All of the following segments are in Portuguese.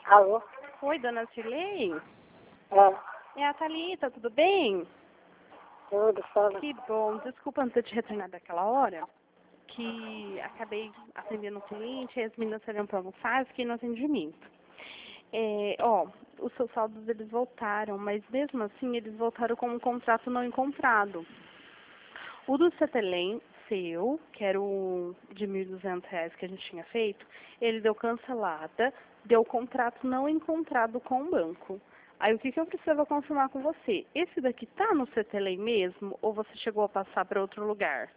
Alô? Oi, dona Cirlei? É, É a Thalita, tudo bem? tudo, fala. Que bom. Desculpa não ter te retornado daquela hora, que acabei atendendo um cliente, e as meninas saíram para almoçar, eu fiquei no atendimento. Os seus saldos eles voltaram, mas mesmo assim eles voltaram com um contrato não encontrado. O do Cetelem, seu, que era o de R$ 1.200 que a gente tinha feito, ele deu cancelada, deu contrato não encontrado com o banco. Aí o que eu precisava confirmar com você? Esse daqui tá no Cetelem mesmo ou você chegou a passar para outro lugar?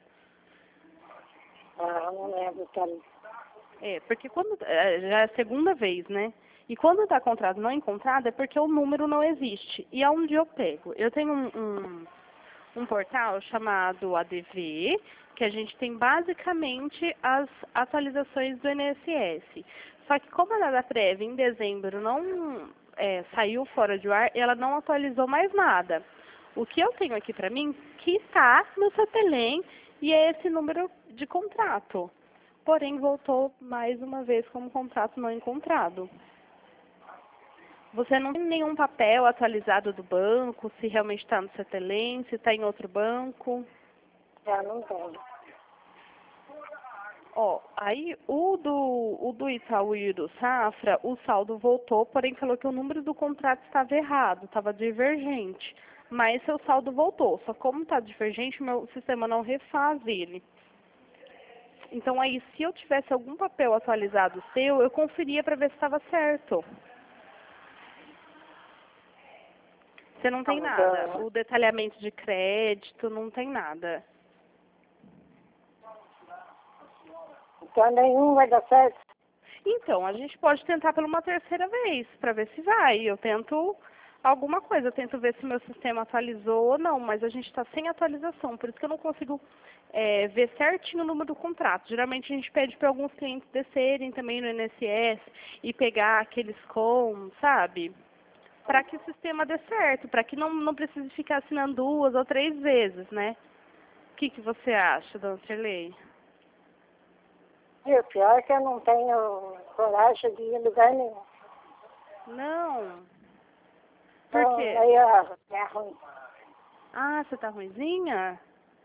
Ah, não lembro, cara. Porque quando já é a segunda vez, né? E quando está contrato não encontrado é porque o número não existe. E aonde eu pego? Eu tenho um portal chamado ADV, que a gente tem basicamente as atualizações do INSS. Só que como a data prévia em dezembro não saiu fora de ar, ela não atualizou mais nada. O que eu tenho aqui para mim, que está no Cetelem, e é esse número de contrato. Porém, voltou mais uma vez como contrato não encontrado. Você não tem nenhum papel atualizado do banco, se realmente está no Cetelem, se está em outro banco? Já não tenho. Aí o do Itaú e o do Safra, o saldo voltou, porém falou que o número do contrato estava errado, estava divergente. Mas seu saldo voltou, só como está divergente, meu sistema não refaz ele. Então aí, se eu tivesse algum papel atualizado seu, eu conferia para ver se estava certo. Você não tem nada. O detalhamento de crédito, não tem nada. Então nenhum vai dar certo? Então, a gente pode tentar pela uma terceira vez, para ver se vai. Eu tento alguma coisa, eu tento ver se meu sistema atualizou ou não, mas a gente está sem atualização, por isso que eu não consigo ver certinho o número do contrato. Geralmente a gente pede para alguns clientes descerem também no INSS e pegar aqueles sabe? Para que o sistema dê certo, para que não precise ficar assinando 2 ou 3 vezes, né? O que você acha, dona Cirlei? E o pior é que eu não tenho coragem de ir em lugar nenhum. Não. Por Então, quê? aí é ruim. Ah, você tá ruinzinha?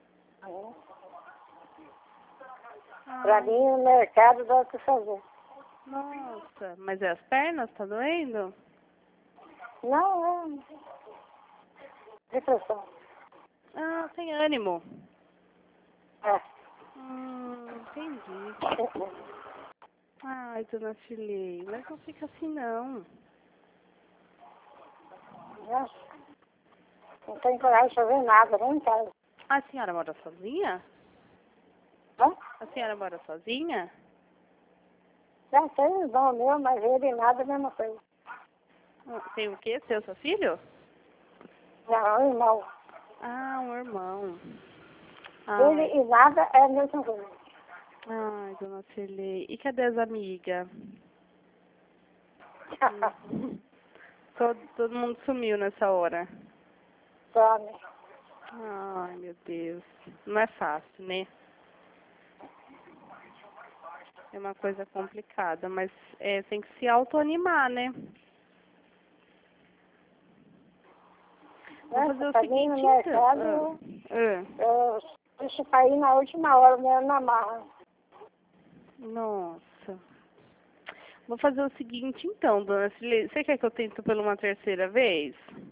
Pra mim, o mercado dá o que fazer. Nossa, mas é as pernas? Tá doendo? Não, é depressão. Ah, sem ânimo. É. Entendi. Ai, dona Cirlei, mas não fica assim não. Não tenho coragem de fazer nada, nem em casa. A senhora mora sozinha? Hã? A senhora mora sozinha? Já tem um irmão meu, mas ele e nada é a mesma coisa. Tem o quê? Seu filho? Não, um irmão. Ah, um irmão. Ele e nada é a mesma coisa. Ai, dona Cirlei. E cadê as amigas? Todo mundo sumiu nessa hora. Some. Ai, meu Deus. Não é fácil, né? É uma coisa complicada, mas tem que se autoanimar, né? Vou fazer o seguinte, no mercado, então. eu deixo cair na última hora, mesmo na marra. Nossa. Vou fazer o seguinte, então, dona Cirlei. Você quer que eu tente pela uma terceira vez?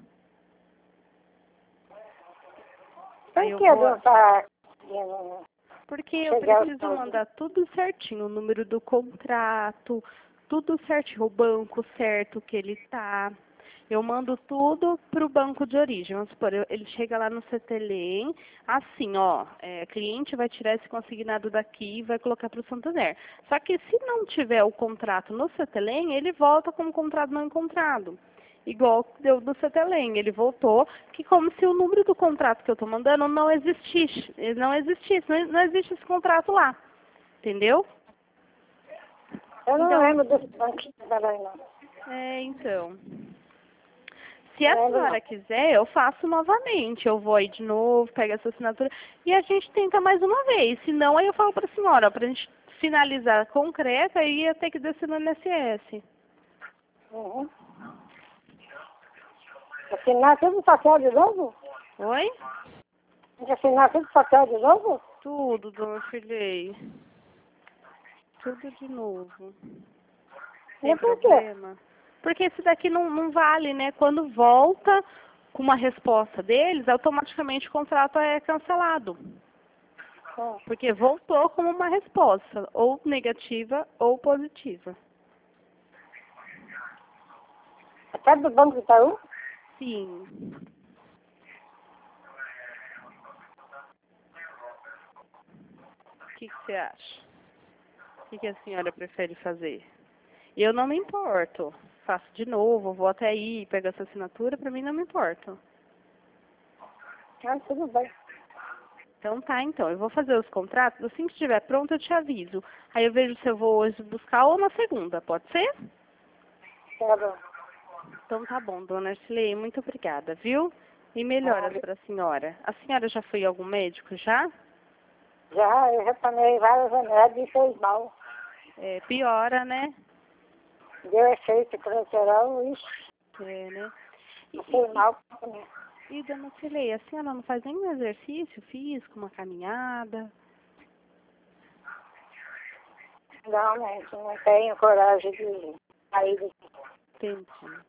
Por Aí eu que vou... não tá... Porque eu preciso mandar tudo certinho, o número do contrato, tudo certinho, o banco certo que ele tá. Eu mando tudo pro banco de origem. Vamos supor, ele chega lá no Cetelem, assim, cliente vai tirar esse consignado daqui e vai colocar pro Santander. Só que se não tiver o contrato no Cetelem, ele volta como contrato não encontrado. Igual deu do Cetelem, ele voltou, que como se o número do contrato que eu estou mandando não existisse, não existe esse contrato lá, entendeu? Eu não Então, lembro desse banco que trabalha, não. Então. Se a senhora quiser, eu faço novamente. Eu vou aí de novo, pego essa assinatura e a gente tenta mais uma vez. Se não, aí eu falo para a senhora, para a gente finalizar concreto, aí ia ter que descer no INSS. assinar tudo o papel de novo? Oi? Tem que assinar tudo o papel de novo? Tudo, dona Filei. Tudo de novo. Tem Por quê? problema? Porque esse daqui não vale, né? Quando volta com uma resposta deles, automaticamente o contrato é cancelado. Porque voltou como uma resposta, ou negativa ou positiva. Até do Banco Itaú? Sim. O que você acha? O que a senhora prefere fazer? Eu não me importo. Faço de novo, vou até aí, pego essa assinatura, pra mim não me importa. Ah, tudo bem. Então tá, então. Eu vou fazer os contratos, assim que estiver pronto eu te aviso. Aí eu vejo se eu vou hoje buscar ou na segunda, pode ser? Tá bom. Então tá bom, dona Arcilei, muito obrigada, viu? E melhoras para a senhora. A senhora já foi a algum médico já? Eu já tomei vários remédios e fez mal. É, piora, né? Deu efeito colateral, ixi, É, né? fez mal. E dona Arcilei, a senhora não faz nenhum exercício físico, uma caminhada? Não, né? Não tenho coragem de sair daqui. Entendi.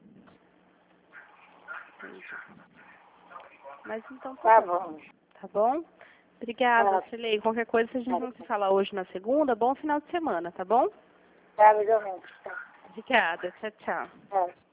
Mas então Tá bom. tá bom? Obrigada, Tá. Arcilei. Qualquer coisa, se a gente não se falar hoje na segunda, bom final de semana, tá bom? Tá, igualmente. Obrigada. Tchau, tchau. Tá.